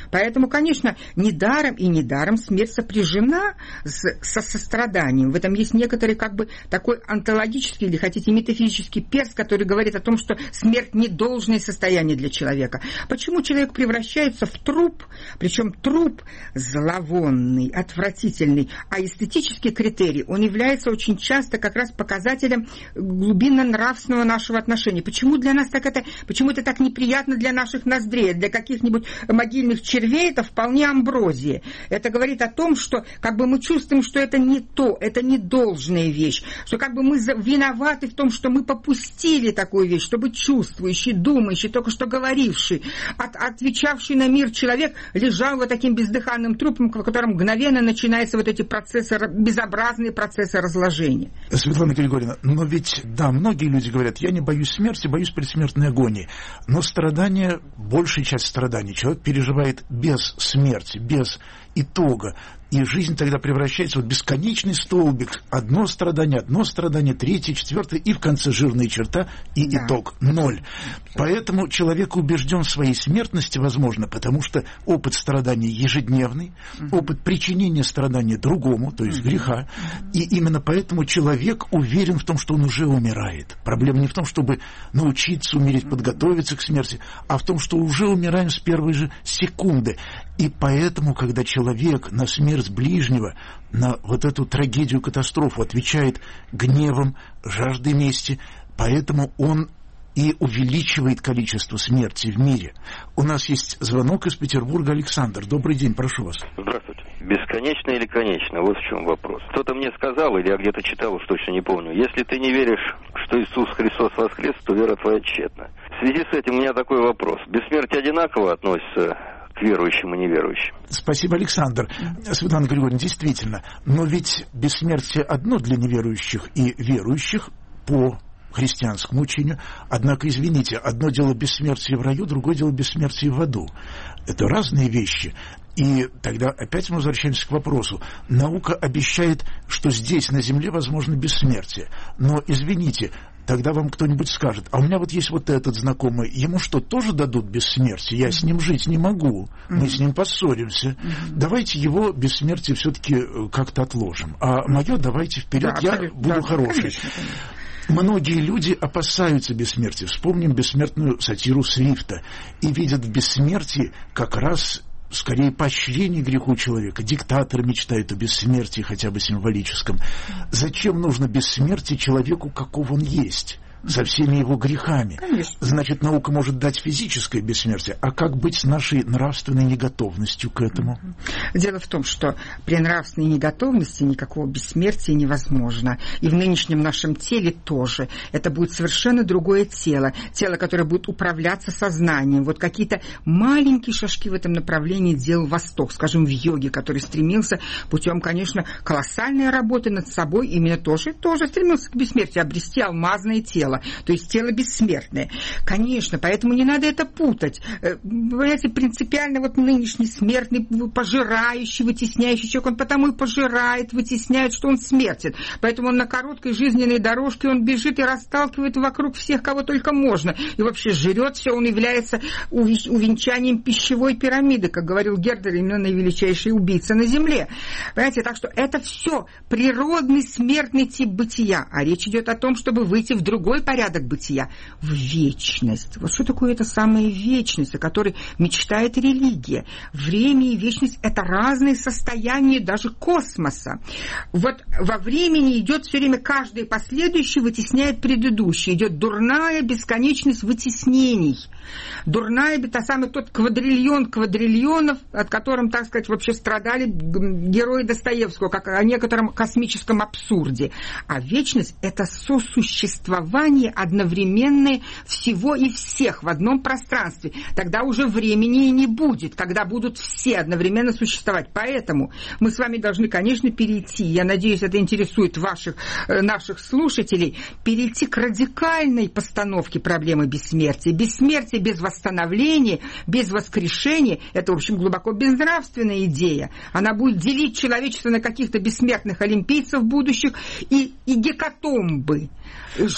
Поэтому, конечно, недаром и недаром смерть сопряжена с, со состраданием. В этом есть некоторый как бы такой онтологический или, хотите, метафизический перст, который говорит о том, что смерть не должное состояние для человека. Почему человек превращается в труп, причем труп зловонный, отвратительный, а эстетический критерий, он является очень часто как раз показателем глубинно-нравственного нашего отношения. Почему для нас так это, почему это так неприятно для наших ноздрей, для каких-нибудь могильных червей это вполне амброзия. Это говорит о том, что как бы мы чувствуем, что это не то, это не должная вещь, что как бы мы виноваты в том, что мы попустили такую вещь, чтобы чувствующий, думающий, только что говоривший, от, отвечавший на мир человек лежал вот таким бездыханным трупом, в котором мгновенно начинаются вот эти процессы, безобразные процессы разложения. Светлана Григорьевна, но ведь, да, многие люди говорят, я не боюсь смерти, боюсь предсмертной агонии. Но страдания, большая часть страданий человек переживает без смерти, без итога. И жизнь тогда превращается в бесконечный столбик. Одно страдание, одно страдание, третье, четвертое, и в конце жирная черта, и да. итог ноль. Поэтому человек убежден в своей смертности, возможно, потому что опыт страдания ежедневный, угу. опыт причинения страдания другому, то есть угу. греха. И именно поэтому человек уверен в том, что он уже умирает. Проблема не в том, чтобы научиться умереть, подготовиться к смерти, а в том, что уже умираем с первой же секунды. И поэтому, когда человек на смерть ближнего, на вот эту трагедию, катастрофу отвечает гневом, жаждой мести, поэтому он и увеличивает количество смерти в мире. У нас есть звонок из Петербурга. Александр, добрый день, прошу вас. Здравствуйте. Бесконечно или конечно? Вот в чем вопрос. Кто-то мне сказал, или я где-то читал, уж точно не помню, если ты не веришь, что Иисус Христос воскрес, то вера твоя тщетна. В связи с этим у меня такой вопрос. Бессмертие одинаково относится к верующим и неверующим? Спасибо, Александр. Светлана Григорьевна, действительно, но ведь бессмертие одно для неверующих и верующих по христианскому учению. Однако, извините, одно дело бессмертие в раю, другое дело бессмертие в аду. Это разные вещи. И тогда опять мы возвращаемся к вопросу. Наука обещает, что здесь, на земле, возможно бессмертие. Но, извините, тогда вам кто-нибудь скажет, а у меня вот есть вот этот знакомый, ему что, тоже дадут бессмертие? Я с ним жить не могу, мы с ним поссоримся. Mm-hmm. Давайте его бессмертие все-таки как-то отложим. А мое давайте вперед, да, я абсолютно, буду да, хороший. Конечно, конечно. Многие люди опасаются бессмертия. Вспомним бессмертную сатиру Свифта. И видят в бессмертии как раз скорее поощрение греху человека. Диктаторы мечтают о бессмертии, хотя бы символическом. Зачем нужно бессмертие человеку, каков он есть? Со всеми его грехами. Конечно. Значит, наука может дать физическое бессмертие. А как быть с нашей нравственной неготовностью к этому? Дело в том, что при нравственной неготовности никакого бессмертия невозможно. И в нынешнем нашем теле тоже. Это будет совершенно другое тело. Тело, которое будет управляться сознанием. Вот какие-то маленькие шажки в этом направлении делал Восток, скажем, в йоге, который стремился путем, конечно, колоссальной работы над собой, именно тоже, тоже стремился к бессмертию, обрести алмазное тело. То есть тело бессмертное. Конечно, поэтому не надо это путать. Понимаете, принципиально вот нынешний смертный, пожирающий, вытесняющий человек, он потому и пожирает, вытесняет, что он смертен. Поэтому он на короткой жизненной дорожке, он бежит и расталкивает вокруг всех, кого только можно. И вообще жрет все, он является увенчанием пищевой пирамиды, как говорил Гердер, именно наивеличайший убийца на земле. Понимаете, так что это все природный смертный тип бытия. А речь идет о том, чтобы выйти в другой порядок бытия, в вечность. Вот что такое эта самая вечность, о которой мечтает религия. Время и вечность – это разные состояния даже космоса. Вот во времени идет все время каждое последующее вытесняет предыдущее. Идет дурная бесконечность вытеснений. Дурная, та самая тот квадриллион квадриллионов, от которым, так сказать, вообще страдали герои Достоевского, как о некотором космическом абсурде. А вечность – это сосуществование одновременное всего и всех в одном пространстве. Тогда уже времени и не будет, когда будут все одновременно существовать. Поэтому мы с вами должны, конечно, перейти, я надеюсь, это интересует ваших, наших слушателей, перейти к радикальной постановке проблемы бессмертия. Бессмертие без восстановления, без воскрешения – это, в общем, глубоко безнравственная идея. Она будет делить человечество на каких-то бессмертных олимпийцев будущих и, и гекатомбы, жертв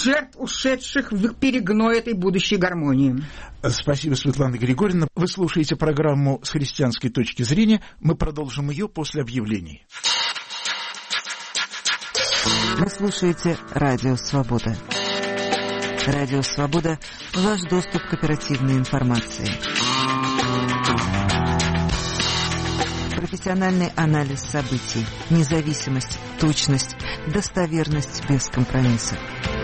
ушедших в перегной этой будущей гармонии. Спасибо, Светлана Григорьевна. Вы слушаете программу «С христианской точки зрения». Мы продолжим ее после объявлений. Вы слушаете «Радио Свобода». «Радио Свобода» – ваш доступ к оперативной информации. Профессиональный анализ событий, независимость, точность, достоверность без компромиссов.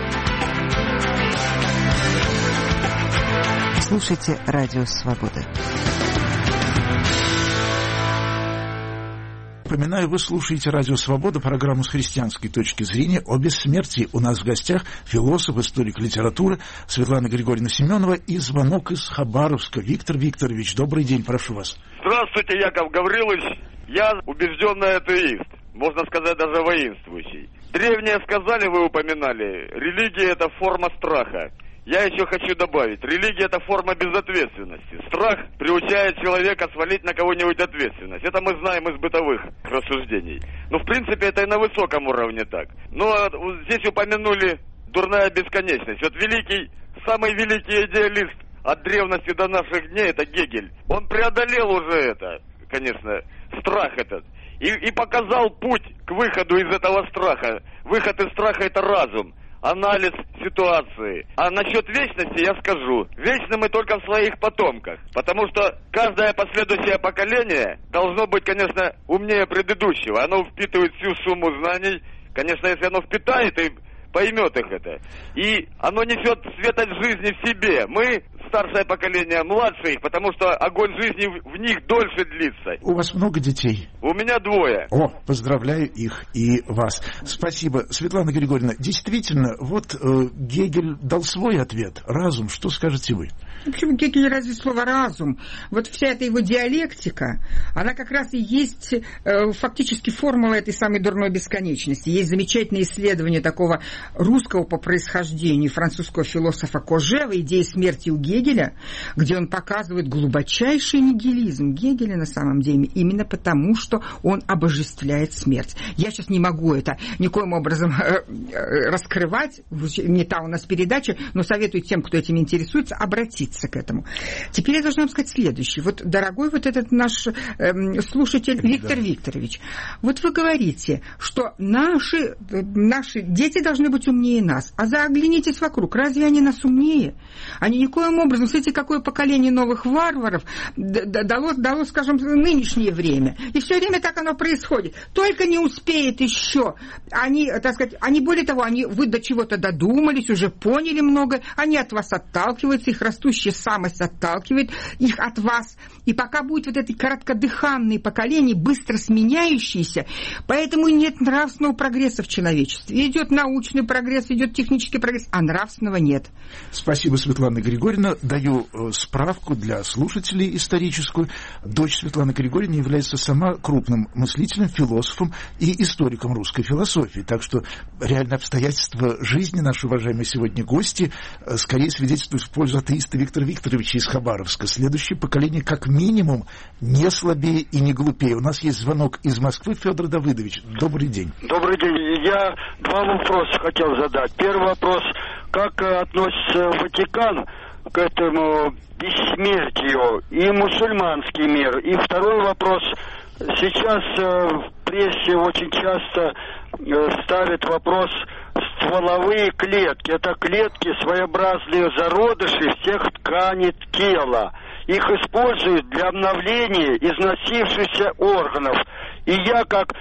Слушайте «Радио Свобода». Напоминаю, вы слушаете «Радио Свобода», программу «С христианской точки зрения» о бессмертии. У нас в гостях философ, историк литературы Светлана Григорьевна Семенова и звонок из Хабаровска. Виктор Викторович, добрый день, прошу вас. Здравствуйте, Яков Гаврилович. Я убежденный атеист, можно сказать, даже воинствующий. Древние сказали, вы упоминали, религия – это форма страха. Я еще хочу добавить, религия – это форма безответственности. Страх приучает человека свалить на кого-нибудь ответственность. Это мы знаем из бытовых рассуждений. Но в принципе это и на высоком уровне так. Но здесь упомянули дурная бесконечность. Вот великий, самый великий идеалист от древности до наших дней – это Гегель. Он преодолел уже это, конечно, страх этот. И, и показал путь к выходу из этого страха. Выход из страха – это разум. Анализ ситуации. А насчет вечности я скажу. Вечны мы только в своих потомках. Потому что каждое последующее поколение должно быть, конечно, умнее предыдущего. Оно впитывает всю сумму знаний. Конечно, если оно впитает и поймет их это. И оно несет светоч жизни в себе. Мы, старшее поколение, младше их, потому что огонь жизни в них дольше длится. У вас много детей? У меня двое. О, поздравляю их и вас. Спасибо. Светлана Григорьевна, действительно, вот э, Гегель дал свой ответ. Разум, что скажете вы? Почему Гегель разве слово «разум»? Вот вся эта его диалектика, она как раз и есть э, фактически формула этой самой дурной бесконечности. Есть замечательное исследование такого русского по происхождению французского философа Кожева «Идея смерти у Гегеля», где он показывает глубочайший нигилизм Гегеля на самом деле, именно потому, что он обожествляет смерть. Я сейчас не могу это никоим образом э, э, раскрывать, не та у нас передача, но советую тем, кто этим интересуется, обратиться к этому. Теперь я должна вам сказать следующее. Вот, дорогой вот этот наш э, слушатель Виктор да. Викторович, вот вы говорите, что наши, наши дети должны быть умнее нас. А заглянитесь вокруг. Разве они нас умнее? Они никоим образом... Смотрите, какое поколение новых варваров дало, дало, скажем, нынешнее время. И все время так оно происходит. Только не успеет еще. Они, так сказать, они, более того, они, вы до чего-то додумались, уже поняли много. Они от вас отталкиваются, их растущая самость отталкивает их от вас. И пока будет вот это короткодыханное поколение, быстро сменяющееся, поэтому нет нравственного прогресса в человечестве. Идет научный прогресс, идет технический прогресс, а нравственного нет. Спасибо, Светлана Григорьевна. Даю справку для слушателей историческую. Дочь Светланы Григорьевны является сама крупным мыслителем, философом и историком русской философии. Так что реальные обстоятельства жизни наши уважаемые сегодня гости скорее свидетельствуют в пользу атеиста Виктора Викторовича из Хабаровска. Следующее поколение как минимум не слабее и не глупее. У нас есть звонок из Москвы. Федор Давыдович, добрый день. Добрый день. Я два вопроса хотел задать. Первый вопрос. Как относится Ватикан к этому бессмертию и мусульманский мир? И второй вопрос. Сейчас в прессе очень часто ставят вопрос стволовые клетки. Это клетки, своеобразные зародыши всех тканей тела. Их используют для обновления износившихся органов. И я, как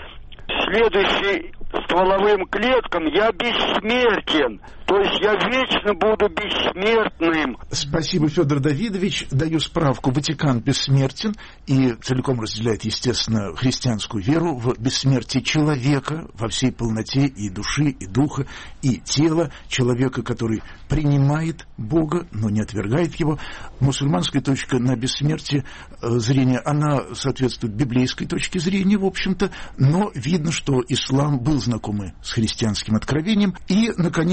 следующий стволовым клеткам, я бессмертен. То есть я вечно буду бессмертным. Спасибо, Федор Давидович. Даю справку. Ватикан бессмертен и целиком разделяет, естественно, христианскую веру в бессмертие человека во всей полноте и души, и духа, и тела. Человека, который принимает Бога, но не отвергает его. Мусульманская точка на бессмертие зрения, она соответствует библейской точке зрения, в общем-то, но видно, что ислам был знакомы с христианским откровением. И, наконец, третий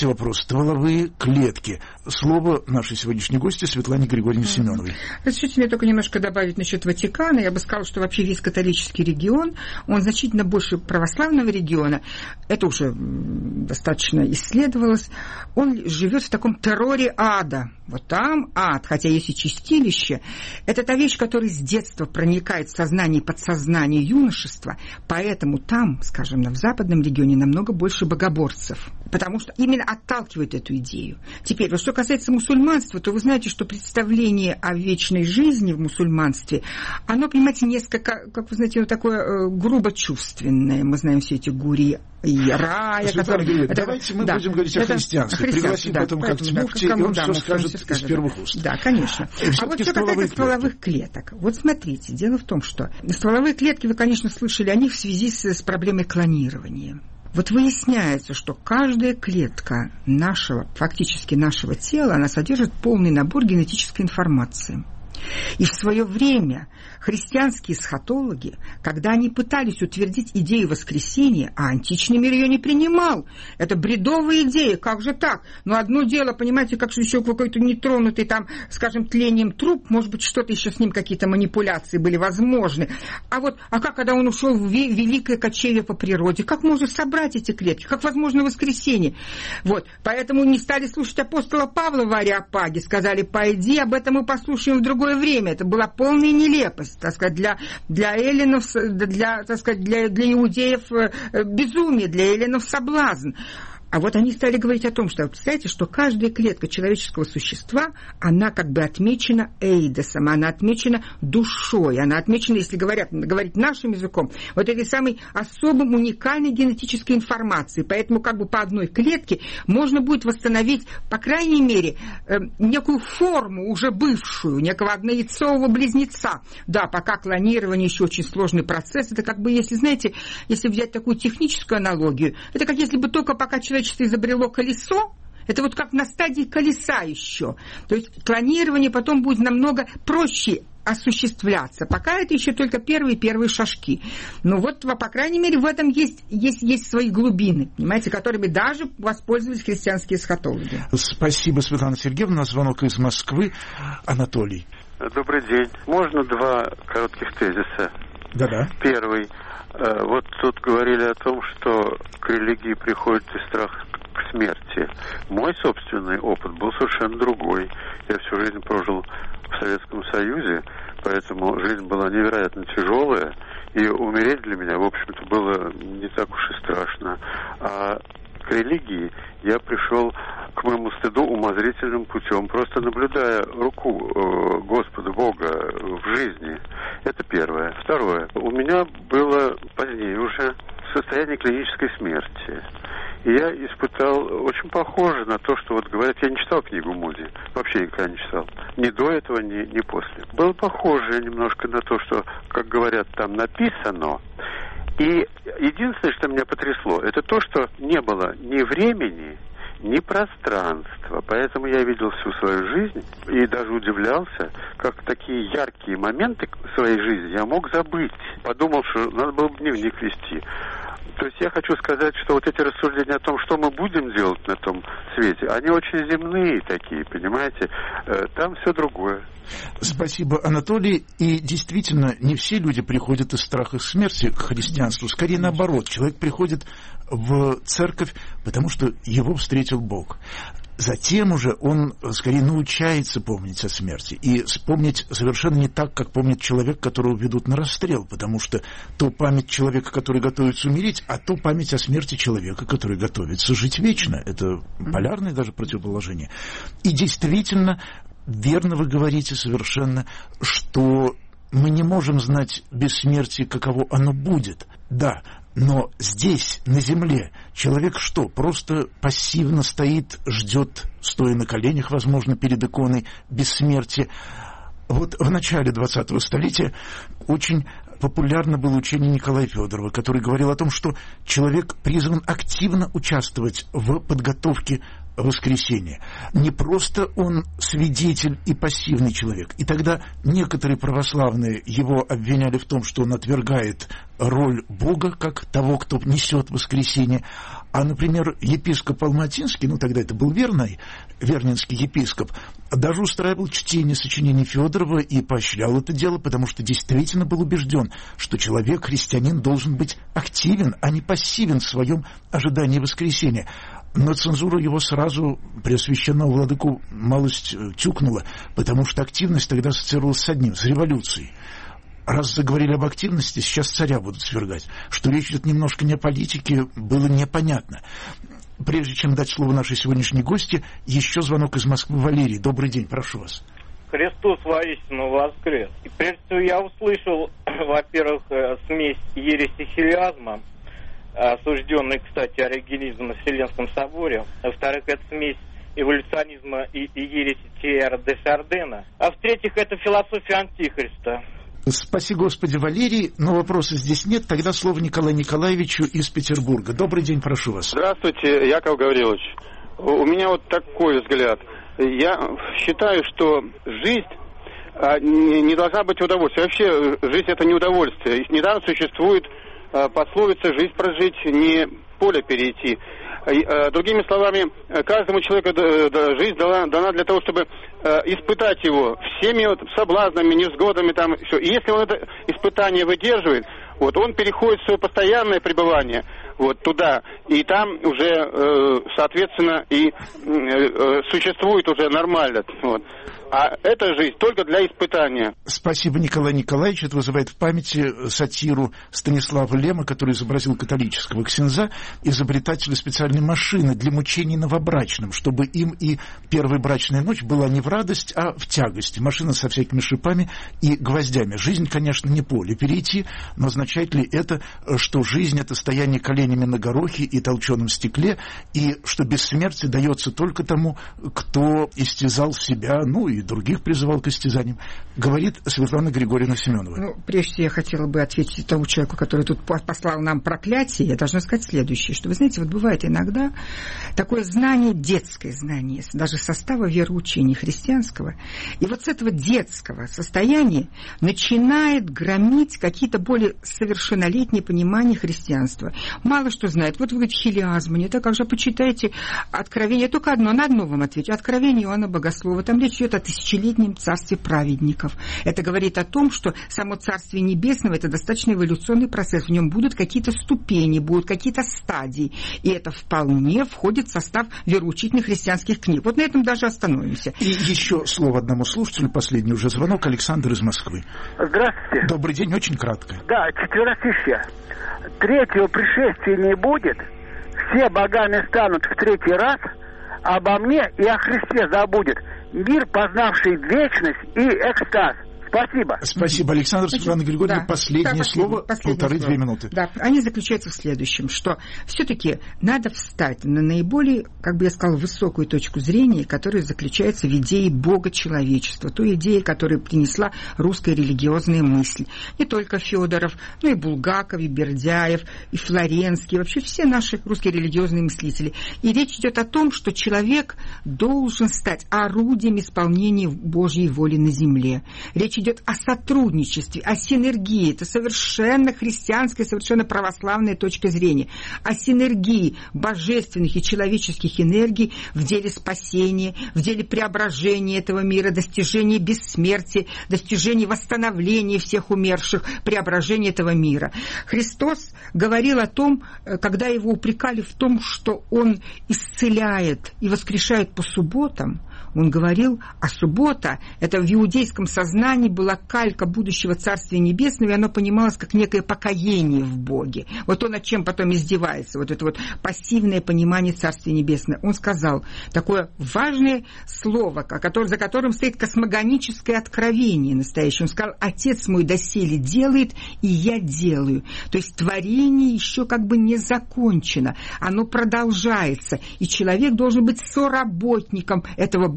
вопрос. Стволовые клетки. Слово нашей сегодняшней гости Светлане Григорьевне Семеновой. Разрешите мне только немножко добавить насчет Ватикана. Я бы сказала, что вообще весь католический регион, он значительно больше православного региона. Это уже достаточно исследовалось. Он живет в таком терроре ада. Вот там ад, хотя есть и чистилище. Это та вещь, которая с детства проникает в сознание и подсознание юношества. Поэтому там, скажем, в западном регионе намного больше богоборцев. Потому что именно отталкивает эту идею. Теперь, вот что касается мусульманства, то вы знаете, что представление о вечной жизни в мусульманстве, оно, понимаете, несколько, как вы знаете, такое э, грубо чувственное. Мы знаем все эти гури и рая, которые... Это, давайте мы да, будем говорить о христианстве. Пригласим да, потом как муфти, да, и он да, все скажет из скажет. первых уст. Да, конечно. И а вот что касается стволовых клеток. Вот смотрите, дело в том, что стволовые клетки, вы, конечно, слышали о них в связи с, с проблемой клонирования. Вот выясняется, что каждая клетка нашего, фактически нашего тела, она содержит полный набор генетической информации. И в свое время христианские эсхатологи, когда они пытались утвердить идею воскресения, а античный мир ее не принимал. Это бредовая идея, как же так? Но одно дело, понимаете, как же еще какой-то нетронутый там, скажем, тлением труп, может быть, что-то еще с ним, какие-то манипуляции были возможны. А вот, а как, когда он ушел в великое кочевье по природе, как можно собрать эти клетки? Как возможно воскресение? Вот, поэтому не стали слушать апостола Павла в Ареопаге, сказали, пойди, об этом мы послушаем в другое время. Это была полная нелепость, так сказать, для, для эллинов, для, так сказать, для, для иудеев безумие, для эллинов соблазн. А вот они стали говорить о том, что, представляете, что каждая клетка человеческого существа, она как бы отмечена эйдосом, она отмечена душой, она отмечена, если говорят, говорить нашим языком, вот этой самой особой уникальной генетической информацией. Поэтому как бы по одной клетке можно будет восстановить, по крайней мере, э, некую форму, уже бывшую, некого однояйцового близнеца. Да, пока клонирование еще очень сложный процесс. Это как бы, если, знаете, если взять такую техническую аналогию, это как если бы только пока человек Человечество изобрело колесо, это вот как на стадии колеса еще. То есть клонирование потом будет намного проще осуществляться. Пока это еще только первые-первые шажки. Но вот, по крайней мере, в этом есть, есть, есть свои глубины, понимаете, которыми даже воспользовались христианские эсхатологи. Спасибо, Светлана Сергеевна. Звонок из Москвы. Анатолий. Добрый день. Можно два коротких тезиса? Да-да. Первый. Вот тут говорили о том, что к религии приходит и страх к смерти. Мой собственный опыт был совершенно другой. Я всю жизнь прожил в Советском Союзе, поэтому жизнь была невероятно тяжелая, и умереть для меня, в общем-то, было не так уж и страшно. А к религии я пришел, к моему стыду, умозрительным путем, просто наблюдая руку э, Господа Бога в жизни. Это первое. Второе. У меня было позднее уже состояние клинической смерти. И я испытал очень похоже на то, что вот говорят, я не читал книгу Муди, вообще никогда не читал. Ни до этого, ни, ни после. Было похоже немножко на то, что, как говорят, там написано. И единственное, что меня потрясло, это то, что не было ни времени, ни пространства. Поэтому я видел всю свою жизнь и даже удивлялся, как такие яркие моменты своей жизни я мог забыть. Подумал, что надо было бы дневник вести. То есть я хочу сказать, что вот эти рассуждения о том, что мы будем делать на том свете, они очень земные такие, понимаете? Там все другое. Спасибо, Анатолий. И действительно, не все люди приходят из страха смерти к христианству. Скорее наоборот. Человек приходит в церковь, потому что его встретил Бог. Затем уже он скорее научается помнить о смерти. И вспомнить совершенно не так, как помнит человек, которого ведут на расстрел. Потому что то память человека, который готовится умереть, а то память о смерти человека, который готовится жить вечно. Это полярное даже противоположение. И действительно, верно вы говорите совершенно, что мы не можем знать без смерти, каково оно будет. Да, но здесь, на земле, человек что, просто пассивно стоит, ждет, стоя на коленях, возможно, перед иконой бессмертия. Вот в начале двадцатого столетия очень популярно было учение Николая Федорова, который говорил о том, что человек призван активно участвовать в подготовке воскресения. Не просто он свидетель и пассивный человек. И тогда некоторые православные его обвиняли в том, что он отвергает роль Бога, как того, кто несет воскресение. А, например, епископ Алматинский, ну тогда это был Верный, вернинский епископ, даже устраивал чтение сочинений Федорова и поощрял это дело, потому что действительно был убежден, что человек, христианин, должен быть активен, а не пассивен в своем ожидании воскресения. Но цензура его сразу преосвященного владыку малость тюкнула, потому что активность тогда ассоциировалась с одним, с революцией. Раз заговорили об активности, сейчас царя будут свергать. Что речь идет немножко не о политике, было непонятно. Прежде чем дать слово нашей сегодняшней гости, еще звонок из Москвы. Валерий, добрый день, прошу вас. Христос воистину воскрес. И прежде всего я услышал, во-первых, смесь ереси хилиазма, осужденный, кстати, оригенизм на Вселенском соборе. Во-вторых, это смесь эволюционизма и, и ереси Тиэра де Шардена. А в-третьих, это философия Антихриста. Спаси Господи, Валерий, но вопроса здесь нет. Тогда слово Николаю Николаевичу из Петербурга. Добрый день, прошу вас. Здравствуйте, Яков Гаврилович. У меня вот такой взгляд. Я считаю, что жизнь не должна быть удовольствием. Вообще, жизнь — это не удовольствие. Недавно существует пословица «жизнь прожить, не поле перейти». Другими словами, каждому человеку жизнь дана, дана для того, чтобы испытать его всеми вот соблазнами, невзгодами. Там, все. И если он это испытание выдерживает, вот, он переходит в свое постоянное пребывание вот, туда, и там уже, соответственно, и существует уже нормально. Вот. А эта жизнь только для испытания. Спасибо, Николай Николаевич. Это вызывает в памяти сатиру Станислава Лема, который изобразил католического ксенза, изобретателя специальной машины для мучений новобрачным, чтобы им и первая брачная ночь была не в радость, а в тягость. Машина со всякими шипами и гвоздями. Жизнь, конечно, не поле перейти, но означает ли это, что жизнь — это стояние коленями на горохе и толченом стекле, и что бессмертие дается только тому, кто истязал себя, ну и других призывал к истязаниям, говорит Светлана Григорьевна Семенова. Ну, прежде всего, я хотела бы ответить тому человеку, который тут послал нам проклятие. Я должна сказать следующее, что, вы знаете, вот бывает иногда такое знание, детское знание, даже состава вероучения христианского, и вот с этого детского состояния начинает громить какие-то более совершеннолетние понимания христианства. Мало что знает. Вот вы говорите, хилиазма, не так, как же почитайте Откровение, только одно, на одно вам отвечу. Откровение Иоанна Богослова. Там речь идет о тысячелетнем царстве праведников. Это говорит о том, что само Царствие Небесного — это достаточно эволюционный процесс. В нем будут какие-то ступени, будут какие-то стадии. И это вполне входит в состав вероучительных христианских книг. Вот на этом даже остановимся. И еще слово одному слушателю, последний уже звонок, Александр из Москвы. Здравствуйте. Добрый день, очень кратко. Да, четверостишье. Третьего пришествия не будет, все богами станут в третий раз, обо мне и о Христе забудет мир, познавший вечность и экстаз. Спасибо. Спасибо, Александр. Светлана Григорьевна, да, последнее да, слово, полторы-две минуты. Да, они заключаются в следующем, что все-таки надо встать на наиболее, как бы я сказала, высокую точку зрения, которая заключается в идее Бога человечества, той идее, которую принесла русская религиозная мысль. Не только Федоров, но и Булгаков, и Бердяев, и Флоренский, вообще все наши русские религиозные мыслители. И речь идет о том, что человек должен стать орудием исполнения Божьей воли на земле. Речь идет о сотрудничестве, о синергии. Это совершенно христианская, совершенно православная точка зрения. О синергии божественных и человеческих энергий в деле спасения, в деле преображения этого мира, достижения бессмертия, достижения восстановления всех умерших, преображения этого мира. Христос говорил о том, когда его упрекали в том, что он исцеляет и воскрешает по субботам, он говорил, а суббота — это в иудейском сознании была калька будущего Царствия Небесного, и оно понималось как некое покаяние в Боге. Вот он над чем потом издевается, вот это вот пассивное понимание Царствия Небесного. Он сказал такое важное слово, за которым стоит космогоническое откровение настоящее. Он сказал: «Отец мой доселе делает, и я делаю». То есть творение еще как бы не закончено, оно продолжается, и человек должен быть соработником этого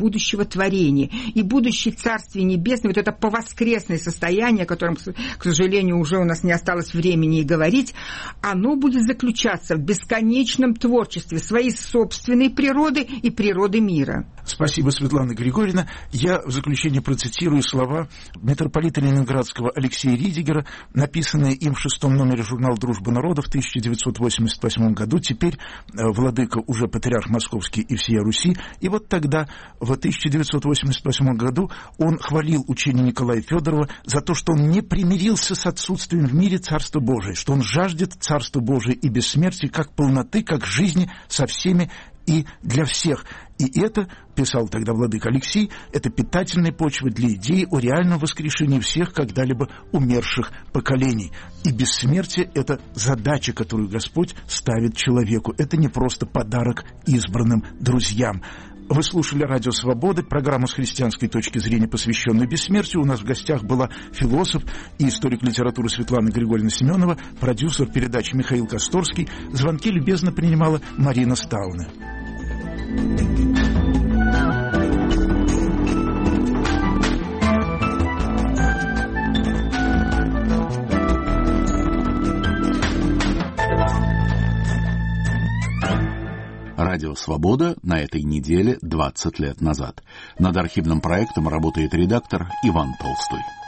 будущего творения. И будущее Царствие Небесное, вот это повоскресное состояние, о котором, к сожалению, уже у нас не осталось времени и говорить, оно будет заключаться в бесконечном творчестве своей собственной природы и природы мира. Спасибо, Светлана Григорьевна. Я в заключение процитирую слова митрополита Ленинградского Алексея Ридигера, написанные им в шестом номере журнала «Дружба народов» в тысяча девятьсот восемьдесят восьмом году. Теперь владыка уже патриарх Московский и всея Руси. И вот тогда, в тысяча девятьсот восемьдесят восьмом году, он хвалил учение Николая Федорова за то, что он не примирился с отсутствием в мире Царства Божия, что он жаждет Царства Божия и бессмертия как полноты, как жизни со всеми и для всех. И это, писал тогда владыка Алексей, это питательная почва для идеи о реальном воскрешении всех когда-либо умерших поколений. И бессмертие – это задача, которую Господь ставит человеку. Это не просто подарок избранным друзьям. Вы слушали «Радио Свобода», программу с христианской точки зрения, посвященную бессмертию. У нас в гостях была философ и историк литературы Светлана Григорьевна Семенова, продюсер передачи Михаил Косторский. Звонки любезно принимала Марина Стауна. Радио «Свобода» на этой неделе двадцать лет назад. Над архивным проектом работает редактор Иван Толстой.